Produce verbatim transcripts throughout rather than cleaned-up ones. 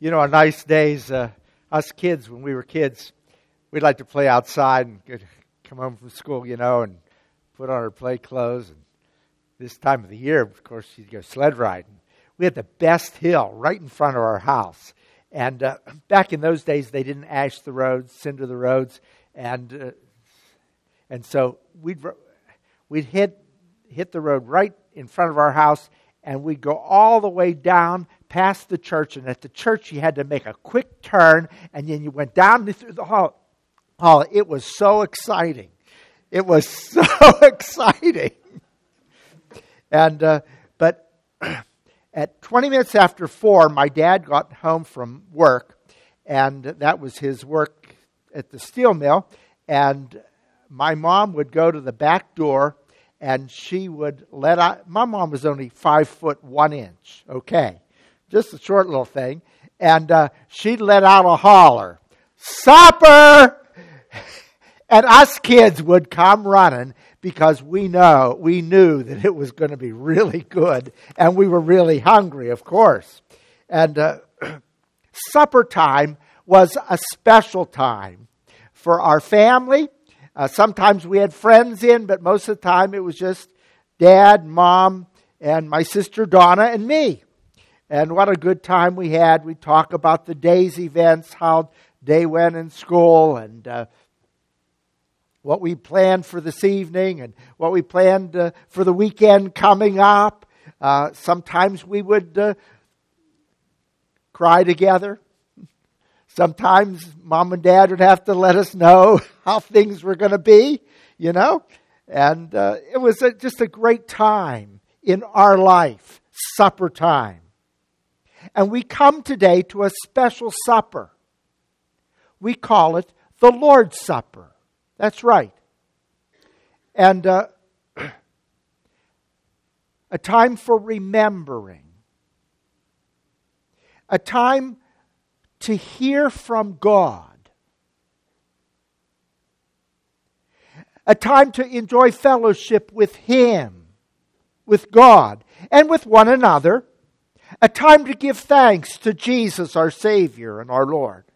You know, on nice days, uh, us kids, when we were kids, we'd like to play outside and get, come home from school, you know, and put on our play clothes. And this time of the year, of course, you'd go sled riding. We had the best hill right in front of our house. And uh, back in those days, they didn't ash the roads, cinder the roads. And uh, and so we'd we'd hit hit the road right in front of our house, and we'd go all the way down past the church. And at the church, you had to make a quick turn, and then you went down through the hall. Oh, it was so exciting. It was so exciting. And uh, but at twenty minutes after four, my dad got home from work, and that was his work at the steel mill. And my mom would go to the back door, and she would let out. My mom was only five foot one inch. Okay, just a short little thing, and uh, she'd let out a holler, "Supper!" And us kids would come running because we know we knew that it was going to be really good, and we were really hungry, of course. And uh, supper time was a special time for our family. Uh, sometimes we had friends in, but most of the time it was just Dad, Mom, and my sister Donna and me. And what a good time we had. We'd talk about the day's events, how day went in school, and uh, what we planned for this evening, and what we planned uh, for the weekend coming up. Uh, sometimes we would uh, cry together. Sometimes Mom and Dad would have to let us know how things were going to be, you know. And uh, it was a, just a great time in our life, supper time. And we come today to a special supper. We call it the Lord's Supper. That's right. And uh, a time for remembering. A time to hear from God. A time to enjoy fellowship with Him, with God, and with one another. A time to give thanks to Jesus, our Savior and our Lord.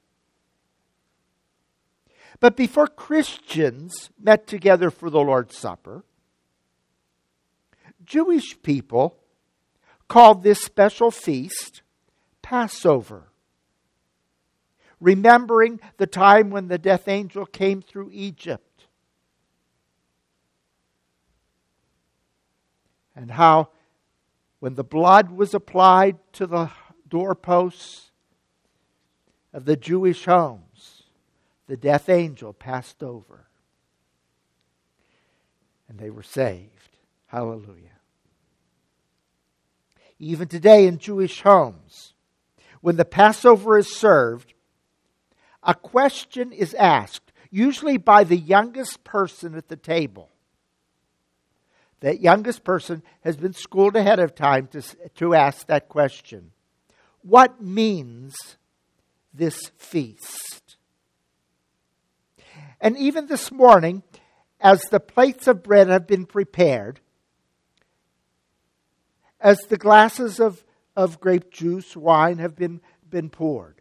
But before Christians met together for the Lord's Supper, Jewish people called this special feast Passover, remembering the time when the death angel came through Egypt, and how when the blood was applied to the doorposts of the Jewish homes, the death angel passed over, and they were saved. Hallelujah. Even today in Jewish homes, when the Passover is served, a question is asked, usually by the youngest person at the table. That youngest person has been schooled ahead of time to, to ask that question. What means this feast? And even this morning, as the plates of bread have been prepared, as the glasses of, of grape juice, wine have been, been poured,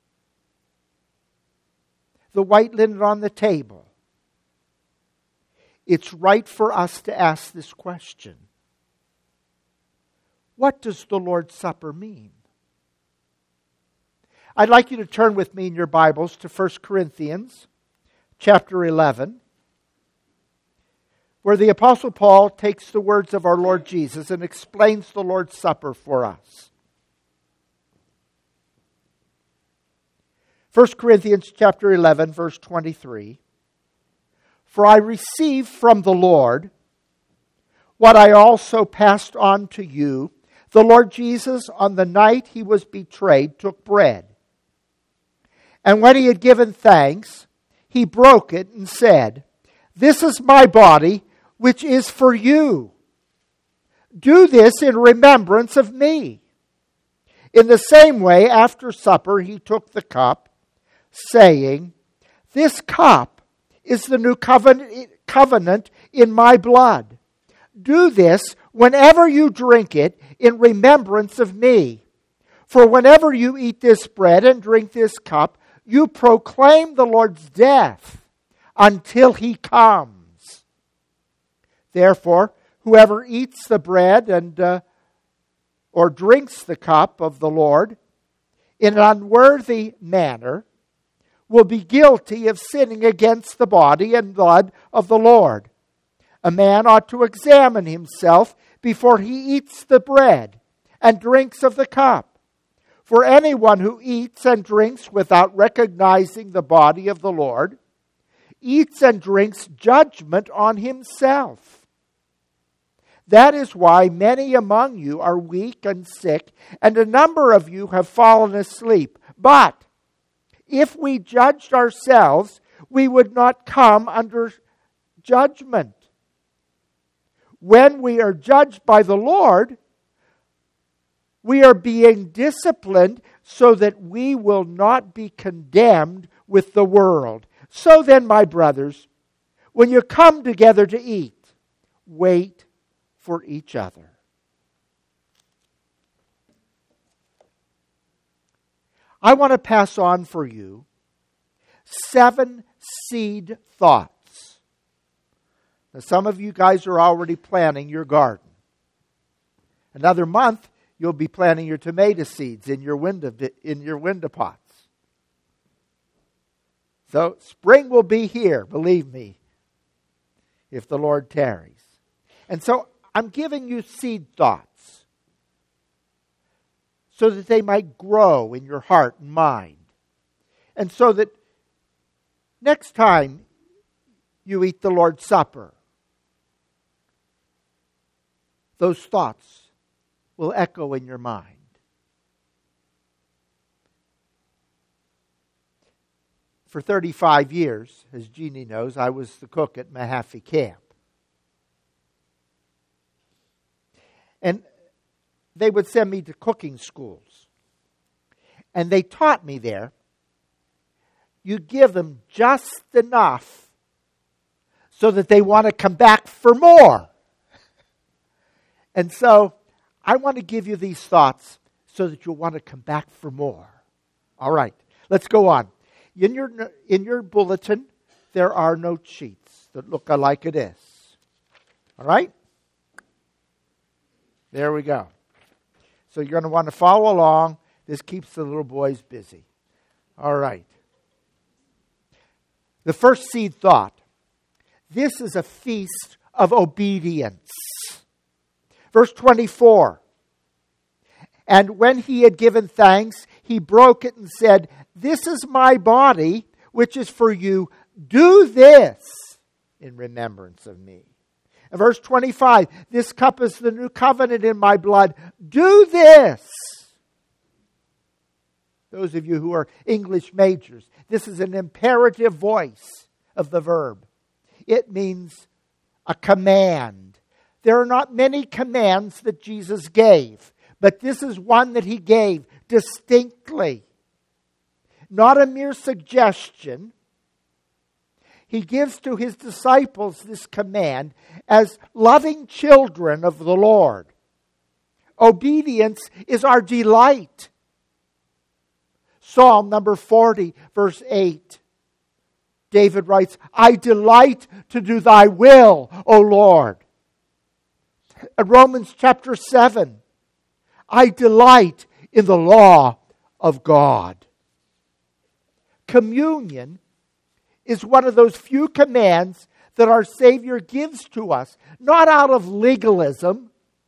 the white linen on the table, it's right for us to ask this question. What does the Lord's Supper mean? I'd like you to turn with me in your Bibles to First Corinthians chapter eleven, where the Apostle Paul takes the words of our Lord Jesus and explains the Lord's Supper for us. First Corinthians chapter eleven, verse twenty-three. For I received from the Lord what I also passed on to you. The Lord Jesus, on the night He was betrayed, took bread. And when He had given thanks, He broke it and said, "This is my body, which is for you. Do this in remembrance of me." In the same way, after supper, He took the cup, saying, "This cup is the new covenant, covenant in my blood. Do this whenever you drink it in remembrance of me. For whenever you eat this bread and drink this cup, you proclaim the Lord's death until he comes. Therefore, whoever eats the bread and uh, or drinks the cup of the Lord in an unworthy manner will be guilty of sinning against the body and blood of the Lord. A man ought to examine himself before he eats the bread and drinks of the cup. For anyone who eats and drinks without recognizing the body of the Lord eats and drinks judgment on himself. That is why many among you are weak and sick, and a number of you have fallen asleep. But if we judged ourselves, we would not come under judgment. When we are judged by the Lord, we are being disciplined so that we will not be condemned with the world. So then, my brothers, when you come together to eat, wait for each other. I want to pass on for you seven seed thoughts. Now, some of you guys are already planting your garden. Another month, you'll be planting your tomato seeds in your window, in your window pots. So spring will be here, believe me, if the Lord tarries. And so I'm giving you seed thoughts so that they might grow in your heart and mind. And so that next time you eat the Lord's Supper, those thoughts will echo in your mind. For thirty-five years, as Jeannie knows, I was the cook at Mahaffey Camp. And they would send me to cooking schools. And they taught me there, you give them just enough so that they want to come back for more. And so, I want to give you these thoughts so that you'll want to come back for more. All right, let's go on. In your, in your bulletin, there are note sheets that look like this. All right? There we go. So you're going to want to follow along. This keeps the little boys busy. All right. The first seed thought. This is a feast of obedience. Verse twenty-four. And when he had given thanks, he broke it and said, "This is my body, which is for you. Do this in remembrance of me." And verse twenty-five, "This cup is the new covenant in my blood. Do this." Those of you who are English majors, this is an imperative voice of the verb. It means a command. There are not many commands that Jesus gave, but this is one that he gave distinctly. Not a mere suggestion. He gives to his disciples this command as loving children of the Lord. Obedience is our delight. Psalm number forty, verse eight. David writes, "I delight to do thy will, O Lord." And Romans chapter seven, "I delight in the law of God." Communion is one of those few commands that our Savior gives to us, not out of legalism,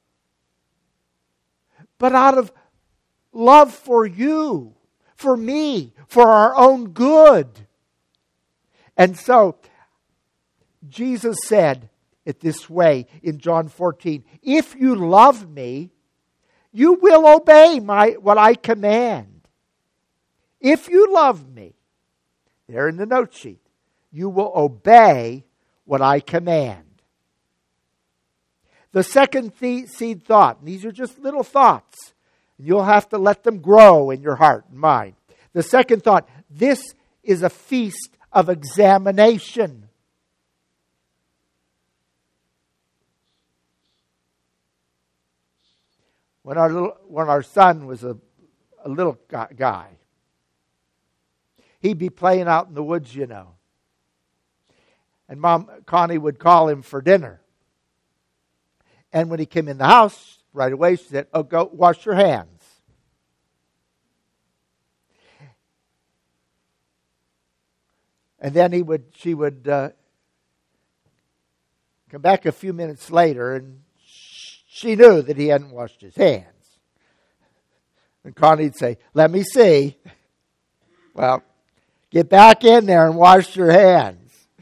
but out of love for you, for me, for our own good. And so, Jesus said it this way in John fourteen, "If you love me, you will obey my what I command. If you love me," there in the note sheet, "you will obey what I command." The second th- seed thought, and these are just little thoughts, and you'll have to let them grow in your heart and mind. The second thought, this is a feast of examination. When our little, when our son was a, a little guy. He'd be playing out in the woods, you know. And Mom, Connie would call him for dinner. And when he came in the house, right away she said, oh, go wash your hands. And then he would, she would uh, come back a few minutes later, and she knew that he hadn't washed his hands. And Connie'd say, let me see. Well, get back in there and wash your hands.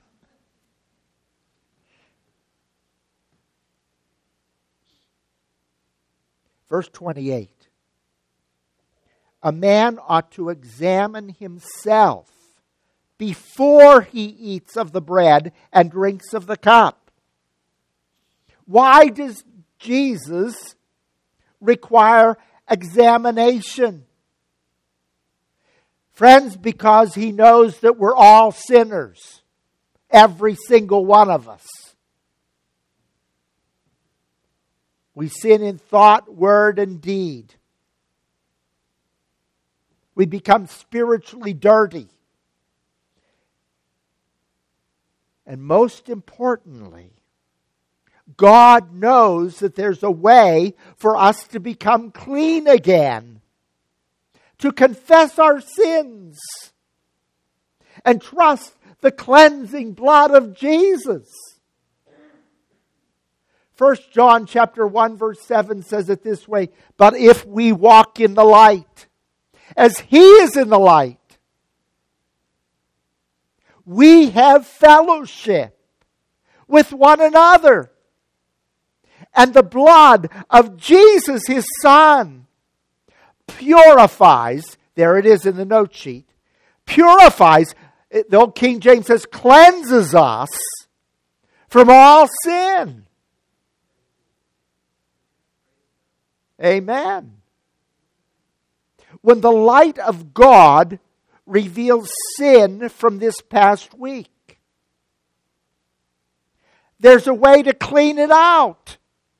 Verse twenty-eight. A man ought to examine himself before he eats of the bread and drinks of the cup. Why does Jesus require examination? Friends, because he knows that we're all sinners. Every single one of us. We sin in thought, word, and deed. We become spiritually dirty. And most importantly, God knows that there's a way for us to become clean again. To confess our sins. And trust the cleansing blood of Jesus. First John chapter one verse seven says it this way, but if we walk in the light, as He is in the light, we have fellowship with one another. And the blood of Jesus, His Son, purifies, there it is in the note sheet, purifies, the old King James says, cleanses us from all sin. Amen. When the light of God reveals sin from this past week, there's a way to clean it out.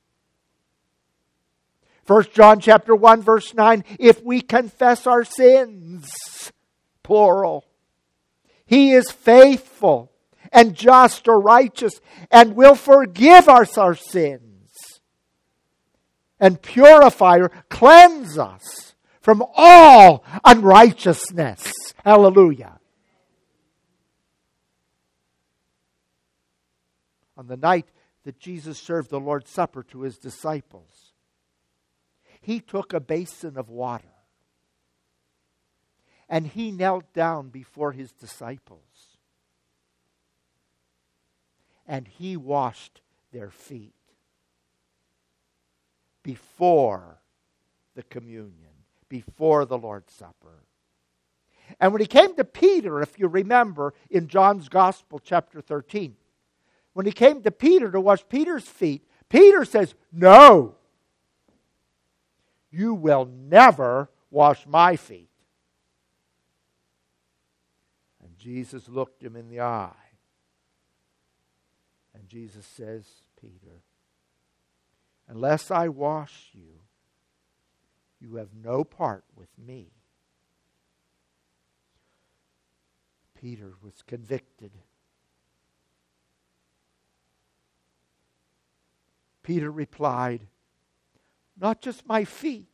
First John chapter one verse nine, if we confess our sins, plural, He is faithful and just or righteous and will forgive us our sins and purify or cleanse us from all unrighteousness. Hallelujah. On the night that Jesus served the Lord's Supper to His disciples, He took a basin of water and He knelt down before His disciples and He washed their feet before the communion, before the Lord's Supper. And when He came to Peter, if you remember, in John's Gospel, chapter thirteen, when He came to Peter to wash Peter's feet, Peter says, no, you will never wash my feet. And Jesus looked him in the eye. And Jesus says, Peter, unless I wash you, you have no part with me. Peter was convicted. Peter replied, not just my feet,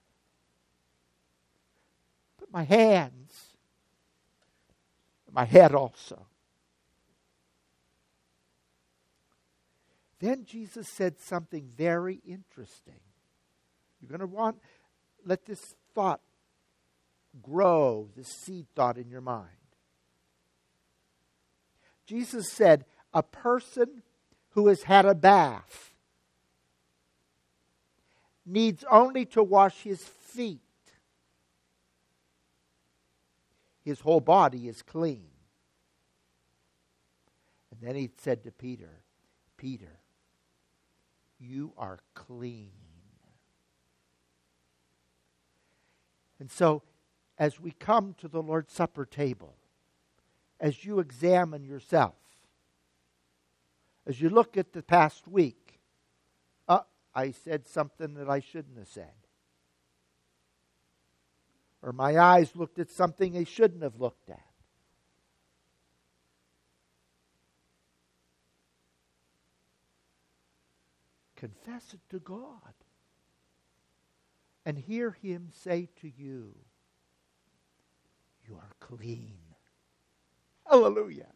but my hands, my head also. Then Jesus said something very interesting. You're going to want, let this thought grow, this seed thought in your mind. Jesus said, a person who has had a bath needs only to wash his feet. His whole body is clean. And then He said to Peter, Peter, you are clean. And so, as we come to the Lord's Supper table, as you examine yourself, as you look at the past week, uh, I said something that I shouldn't have said. Or my eyes looked at something they shouldn't have looked at. Confess it to God. And hear Him say to you, you are clean. Hallelujah.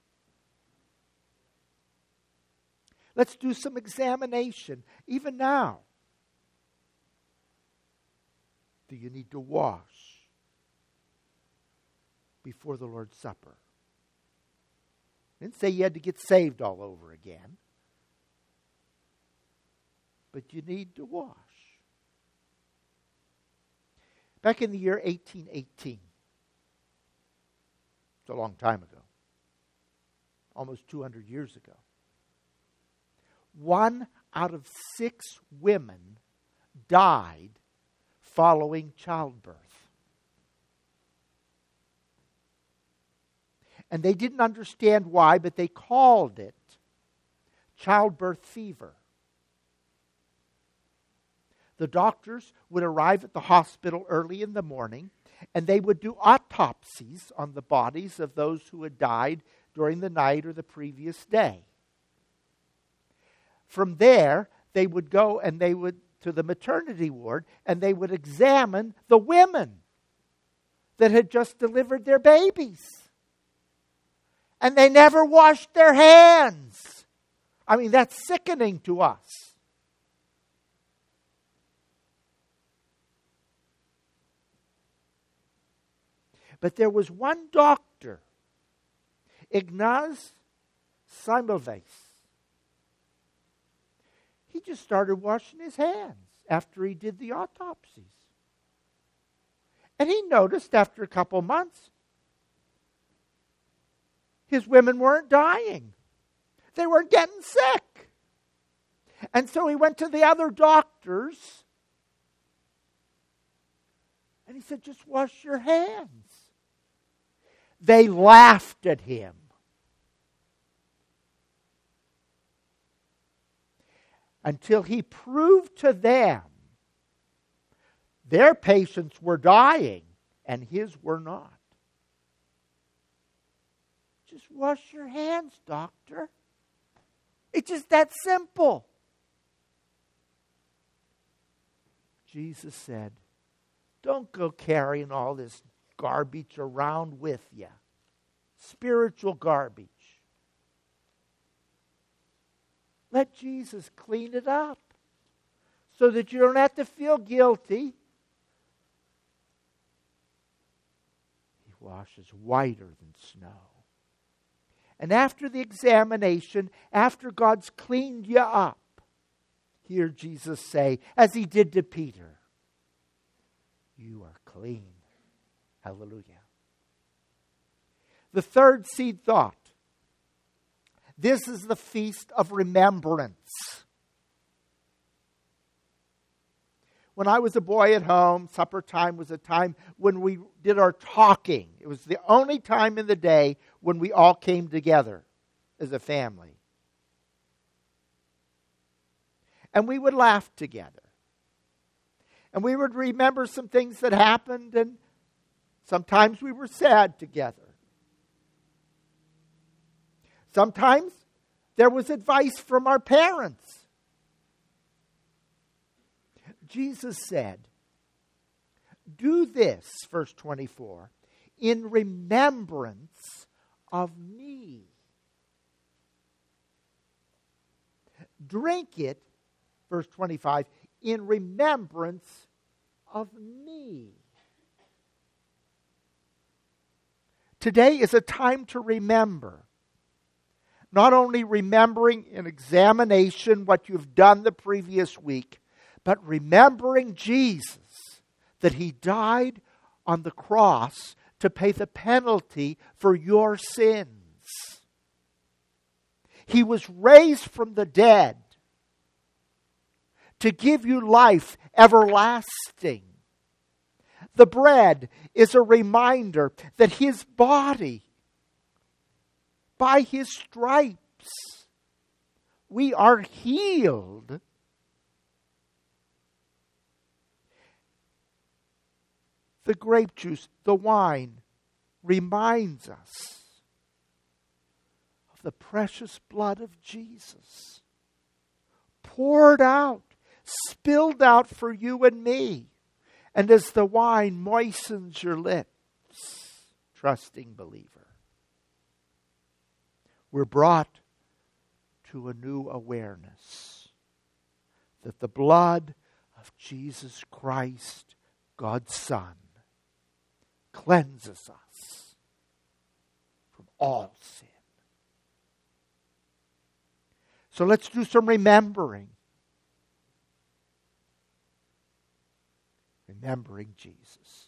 Let's do some examination, even now. Do you need to wash before the Lord's Supper? I didn't say you had to get saved all over again. But you need to wash. Back in the year eighteen eighteen, it's a long time ago, almost two hundred years ago, one out of six women died following childbirth. And they didn't understand why, but they called it childbirth fever. The doctors would arrive at the hospital early in the morning, and they would do autopsies on the bodies of those who had died during the night or the previous day. From there, they would go and they would to the maternity ward, and they would examine the women that had just delivered their babies. And they never washed their hands. I mean, that's sickening to us. But there was one doctor, Ignaz Semmelweis. He just started washing his hands after he did the autopsies. And he noticed after a couple months, his women weren't dying. They weren't getting sick. And so he went to the other doctors, and he said, just wash your hands. They laughed at him. Until he proved to them their patients were dying and his were not. Just wash your hands, doctor. It's just that simple. Jesus said, don't go carrying all this garbage around with you. Spiritual garbage. Let Jesus clean it up so that you don't have to feel guilty. He washes whiter than snow. And after the examination, after God's cleaned you up, hear Jesus say, as He did to Peter, you are clean. Hallelujah. The third seed thought. This is the feast of remembrance. When I was a boy at home, supper time was a time when we did our talking. It was the only time in the day when we all came together as a family. And we would laugh together. And we would remember some things that happened, and sometimes we were sad together. Sometimes there was advice from our parents. Jesus said, do this, verse twenty-four, in remembrance of me. Drink it, verse twenty-five, in remembrance of me. Today is a time to remember. Not only remembering in examination what you've done the previous week, but remembering Jesus, that He died on the cross to pay the penalty for your sins. He was raised from the dead to give you life everlasting. The bread is a reminder that His body, by His stripes, we are healed. the grape juice, the wine, reminds us of the precious blood of Jesus, poured out, spilled out for you and me. And as the wine moistens your lips, trusting believer, we're brought to a new awareness that the blood of Jesus Christ, God's Son, cleanses us from all sin. So let's do some remembering. Remembering Jesus.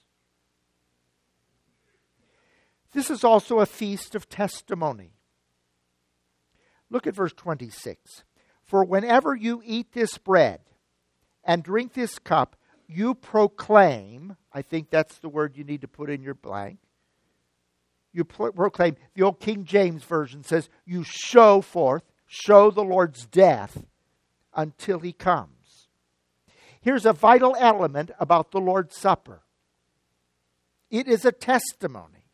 This is also a feast of testimony. Look at verse twenty-six. For whenever you eat this bread and drink this cup, you proclaim, I think that's the word you need to put in your blank. You pro- proclaim, the old King James Version says, you show forth, show the Lord's death until he comes. Here's a vital element about the Lord's Supper. It is a testimony.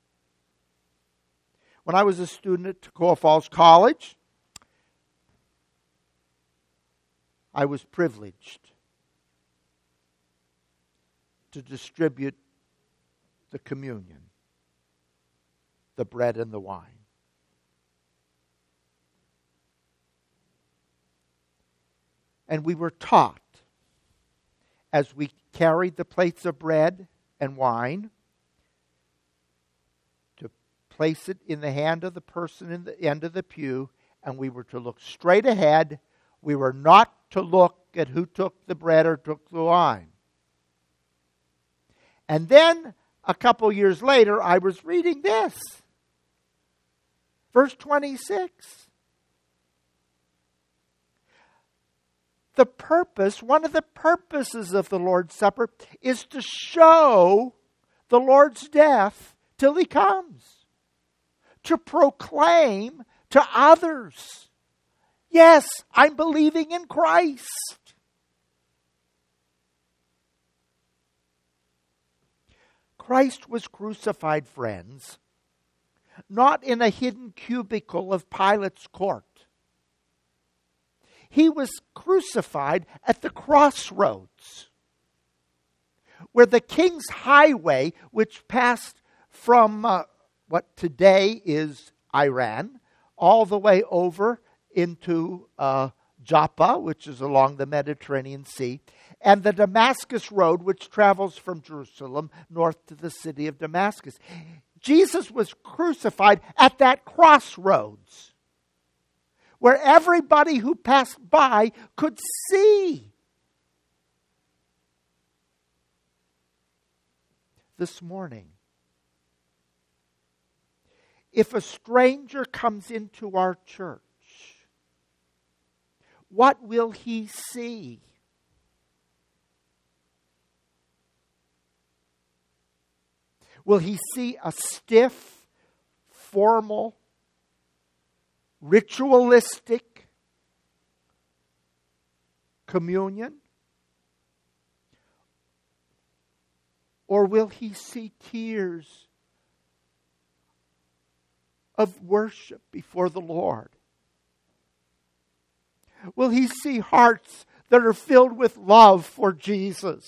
When I was a student at Toccoa Falls College, I was privileged to distribute the communion, the bread and the wine. And we were taught, as we carried the plates of bread and wine, to place it in the hand of the person in the end of the pew, and we were to look straight ahead. We were not to look at who took the bread or took the wine. And then, a couple years later, I was reading this. Verse twenty-six. The purpose, one of the purposes of the Lord's Supper is to show the Lord's death till he comes. To proclaim to others, yes, I'm believing in Christ. Christ was crucified, friends, not in a hidden cubicle of Pilate's court. He was crucified at the crossroads, where the King's Highway, which passed from uh, what today is Iran, all the way over into uh, Joppa, which is along the Mediterranean Sea, and the Damascus Road, which travels from Jerusalem north to the city of Damascus. Jesus was crucified at that crossroads, where everybody who passed by could see. This morning, if a stranger comes into our church, what will he see? Will he see a stiff, formal, ritualistic communion? Or will he see tears of worship before the Lord? Will he see hearts that are filled with love for Jesus?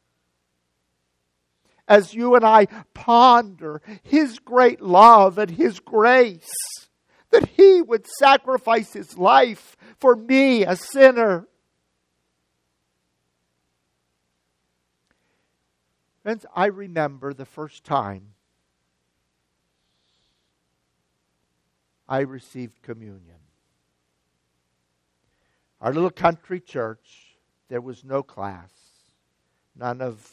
As you and I ponder his great love and his grace, that he would sacrifice his life for me, a sinner. Friends, I remember the first time I received communion. Our little country church, there was no class, none of...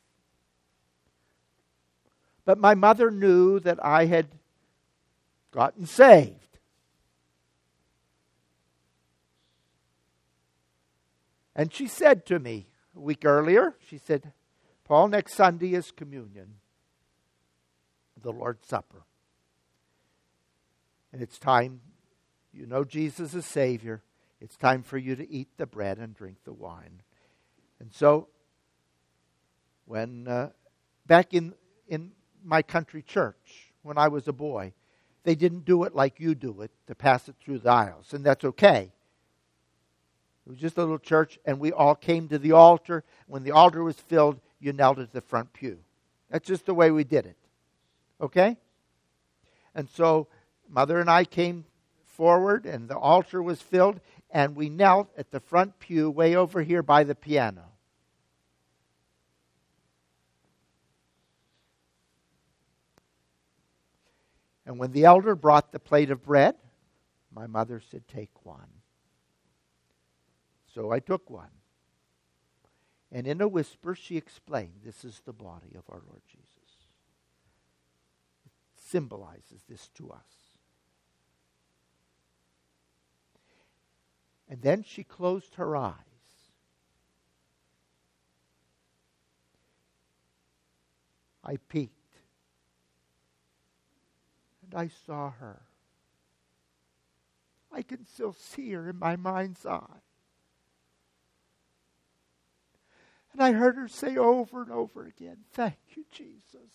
But my mother knew that I had gotten saved. And she said to me a week earlier, she said, Paul, next Sunday is communion, the Lord's Supper. And it's time, you know Jesus is Savior, it's time for you to eat the bread and drink the wine. And so, when uh, back in, in my country church when I was a boy, they didn't do it like you do it, to pass it through the aisles, and that's okay. It was just a little church, and we all came to the altar. When the altar was filled, you knelt at the front pew. That's just the way we did it. Okay? And so Mother and I came forward, and the altar was filled, and we knelt at the front pew way over here by the piano. And when the elder brought the plate of bread, my mother said, "Take one." So I took one. And in a whisper, she explained, "This is the body of our Lord Jesus." It symbolizes this to us. And then she closed her eyes. I peeked. And I saw her. I can still see her in my mind's eye. And I heard her say over and over again, "Thank you, Jesus.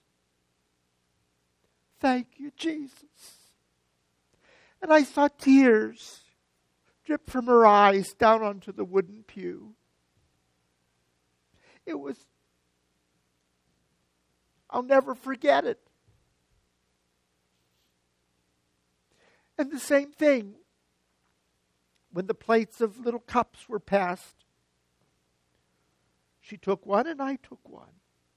Thank you, Jesus." And I saw tears drip from her eyes down onto the wooden pew. It was, I'll never forget it. And the same thing, when the plates of little cups were passed, she took one and I took one.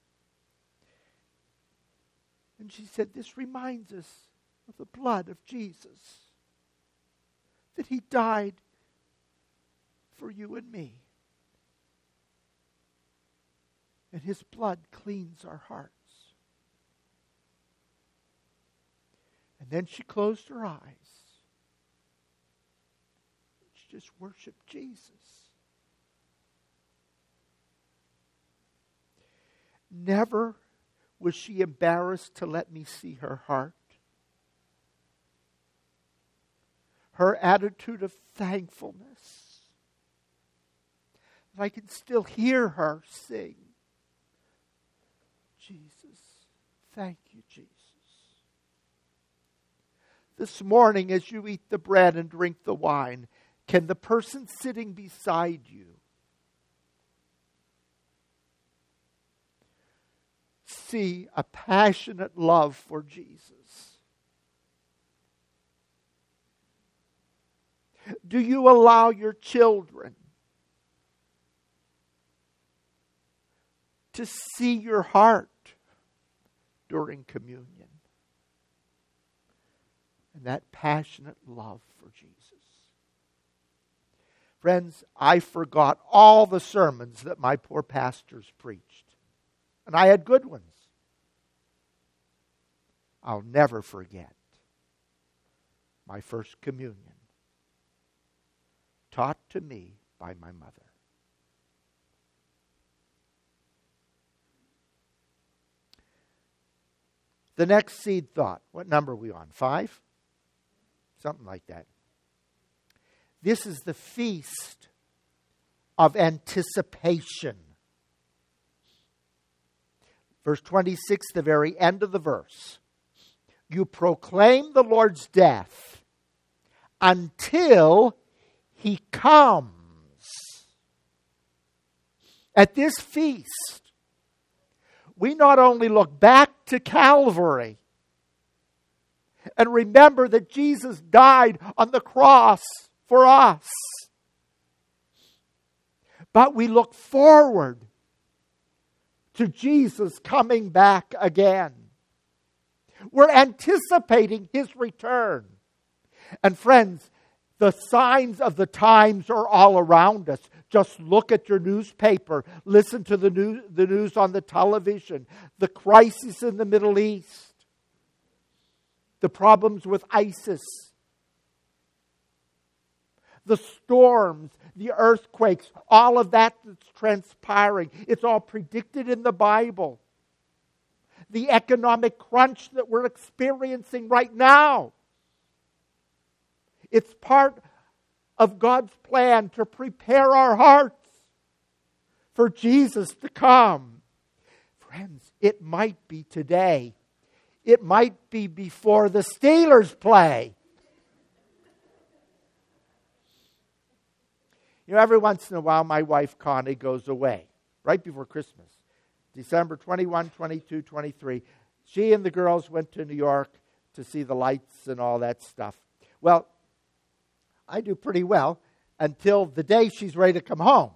And she said, "This reminds us of the blood of Jesus, that He died for you and me. And His blood cleans our hearts." And then she closed her eyes. She just worshiped Jesus. Never was she embarrassed to let me see her heart. Her attitude of thankfulness. And I can still hear her sing, "Jesus, thank you, Jesus." This morning, as you eat the bread and drink the wine, can the person sitting beside you see a passionate love for Jesus? Do you allow your children to see your heart during communion? And that passionate love for Jesus. Friends, I forgot all the sermons that my poor pastors preached. And I had good ones. I'll never forget my first communion, taught to me by my mother. The next seed thought. What number are we on? Five? Something like that. This is the feast of anticipation. Verse twenty-six, the very end of the verse. You proclaim the Lord's death until He comes. At this feast, we not only look back to Calvary and remember that Jesus died on the cross for us, but we look forward to Jesus coming back again. We're anticipating His return. And friends, the signs of the times are all around us. Just look at your newspaper. Listen to the news, the news on the television. The crisis in the Middle East. The problems with ISIS. The storms, the earthquakes, all of that that's transpiring. It's all predicted in the Bible. The economic crunch that we're experiencing right now. It's part of God's plan to prepare our hearts for Jesus to come. Friends, It might be today. It might be before the Steelers play. You know, every once in a while, my wife Connie goes away, right before Christmas. December twenty-first, twenty-second, twenty-third. She and the girls went to New York to see the lights and all that stuff. Well, I do pretty well until the day she's ready to come home.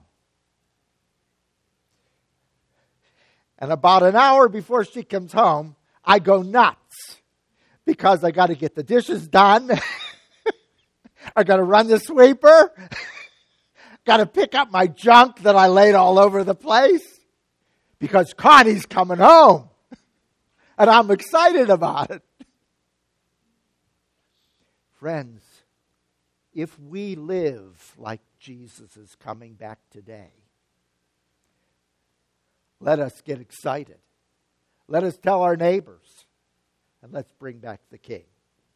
And about an hour before she comes home, I go nuts because I got to get the dishes done. I got to run the sweeper. Got to pick up my junk that I laid all over the place because Connie's coming home. And I'm excited about it. Friends, if we live like Jesus is coming back today, let us get excited. Let us tell our neighbors, and let's bring back the King.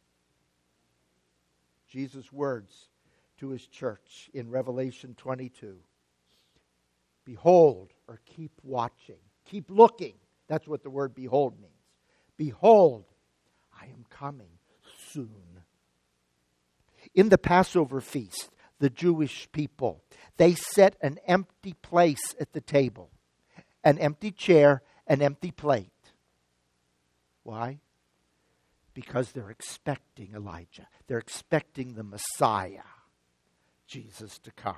Jesus' words to his church in Revelation twenty-two. Behold, or keep watching, keep looking. That's what the word behold means. Behold, I am coming soon. In the Passover feast, the Jewish people, they set an empty place at the table, an empty chair, an empty plate. Why? Because they're expecting Elijah. They're expecting the Messiah, Jesus, to come.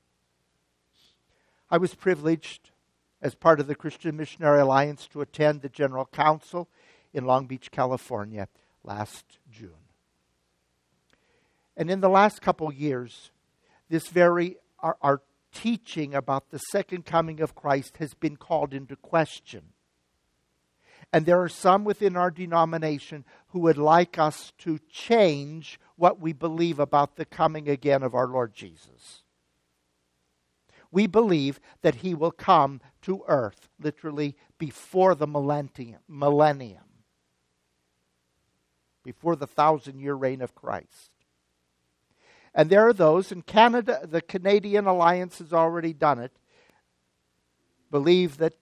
I was privileged, as part of the Christian Missionary Alliance, to attend the General Council in Long Beach, California, last June. And in the last couple years, this very, our, our teaching about the second coming of Christ has been called into question. And there are some within our denomination who would like us to change what we believe about the coming again of our Lord Jesus. We believe that he will come to earth, literally, before the millennium, millennium, before the thousand-year reign of Christ. And there are those, in Canada, the Canadian Alliance has already done it, believe that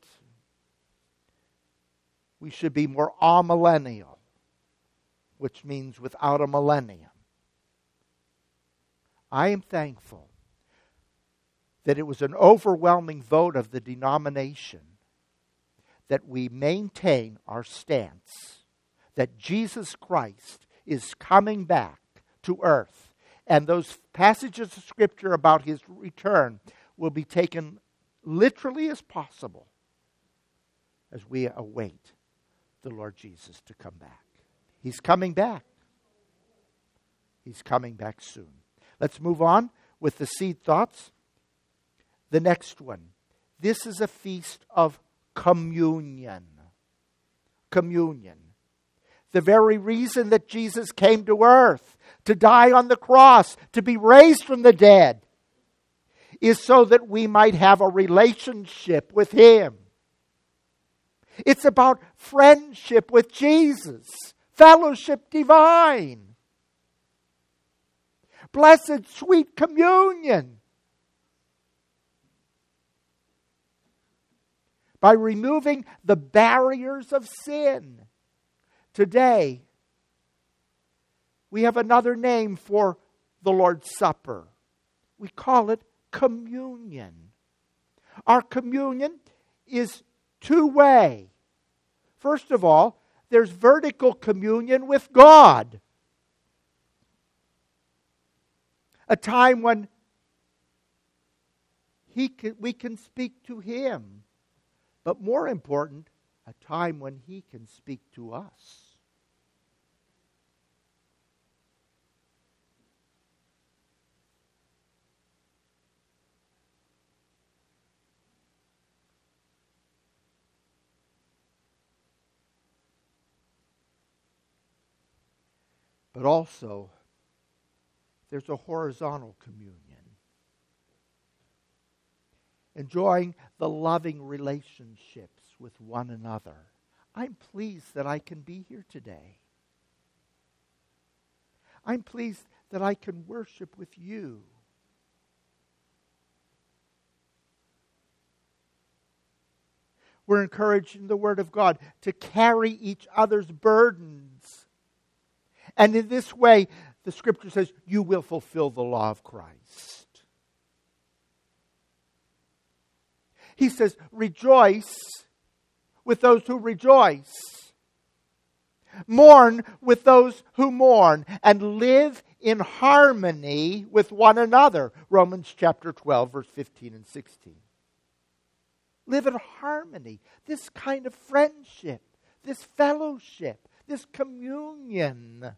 we should be more amillennial, which means without a millennium. I am thankful that it was an overwhelming vote of the denomination that we maintain our stance that Jesus Christ is coming back to earth. And those passages of Scripture about his return will be taken literally as possible as we await the Lord Jesus to come back. He's coming back. He's coming back soon. Let's move on with the seed thoughts. The next one. This is a feast of communion. Communion. The very reason that Jesus came to earth, to die on the cross, to be raised from the dead, is so that we might have a relationship with him. It's about friendship with Jesus, fellowship divine, blessed sweet communion. By removing the barriers of sin. Today, we have another name for the Lord's Supper. We call it communion. Our communion is two-way. First of all, there's vertical communion with God. A time when he can, we can speak to him. But more important, a time when he can speak to us. But also, there's a horizontal communion. Enjoying the loving relationships with one another. I'm pleased that I can be here today. I'm pleased that I can worship with you. We're encouraged in the Word of God to carry each other's burdens. And in this way, the Scripture says, you will fulfill the law of Christ. He says, rejoice with those who rejoice. Mourn with those who mourn. And live in harmony with one another. Romans chapter twelve, verse fifteen and sixteen. Live in harmony. This kind of friendship, this fellowship, this communion.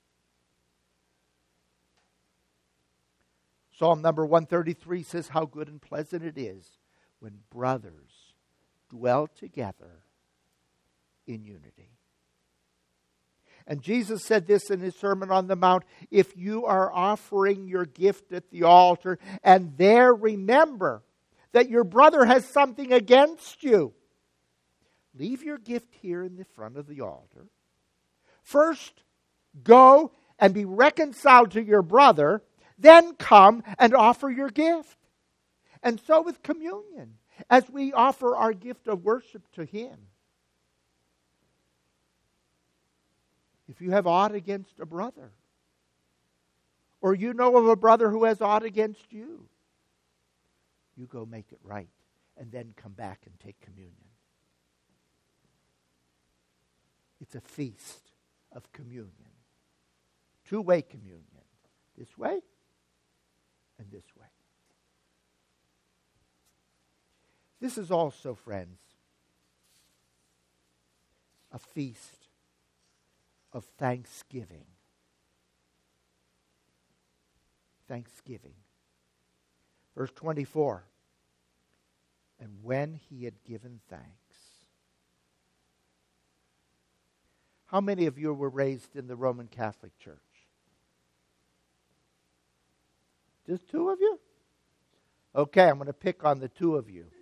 Psalm number one thirty-three says, how good and pleasant it is when brothers dwell together in unity. And Jesus said this in his Sermon on the Mount, if you are offering your gift at the altar and there remember that your brother has something against you, leave your gift here in the front of the altar. First, go and be reconciled to your brother, then come and offer your gift. And so with communion, as we offer our gift of worship to him, if you have aught against a brother, or you know of a brother who has aught against you, you go make it right and then come back and take communion. It's a feast of communion. Two-way communion. This way and this way. This is also, friends, a feast of thanksgiving. Thanksgiving. Verse twenty-four. And when he had given thanks. How many of you were raised in the Roman Catholic Church? Just two of you? Okay, I'm going to pick on the two of you.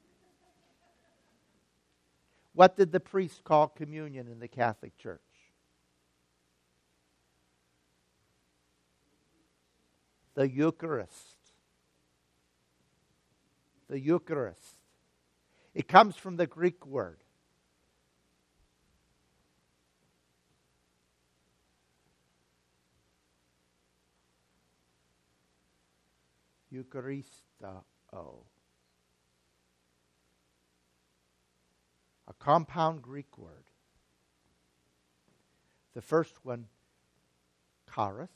What did the priest call communion in the Catholic Church? The Eucharist. The Eucharist. It comes from the Greek word. Eucharistao. A compound Greek word. The first one, charis,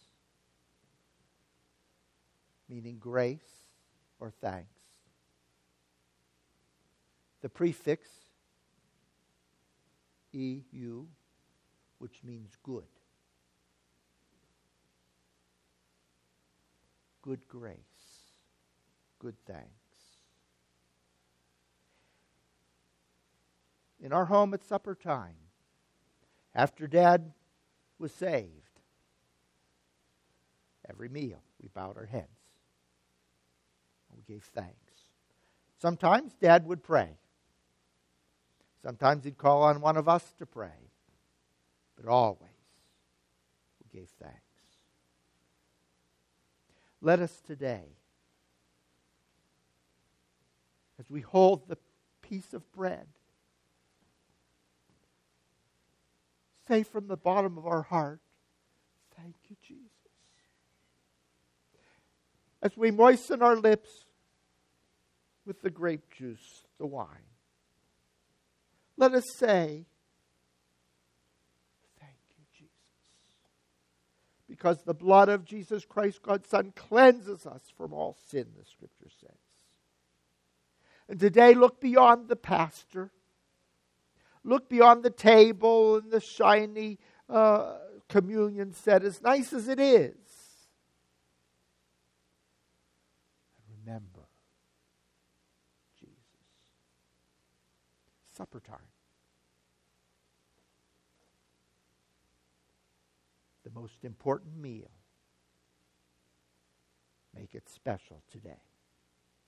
meaning grace or thanks. The prefix, eu, which means good. Good grace. Good thanks. In our home at supper time, after Dad was saved, every meal we bowed our heads. We gave thanks. Sometimes Dad would pray. Sometimes he'd call on one of us to pray. But always we gave thanks. Let us today, as we hold the piece of bread, say from the bottom of our heart, thank you, Jesus. As we moisten our lips with the grape juice, the wine, let us say, thank you, Jesus. Because the blood of Jesus Christ, God's Son, cleanses us from all sin, the Scripture says. And today, look beyond the pastor. Look beyond the table and the shiny uh, communion set, as nice as it is. And remember Jesus. Supper time. The most important meal. Make it special today.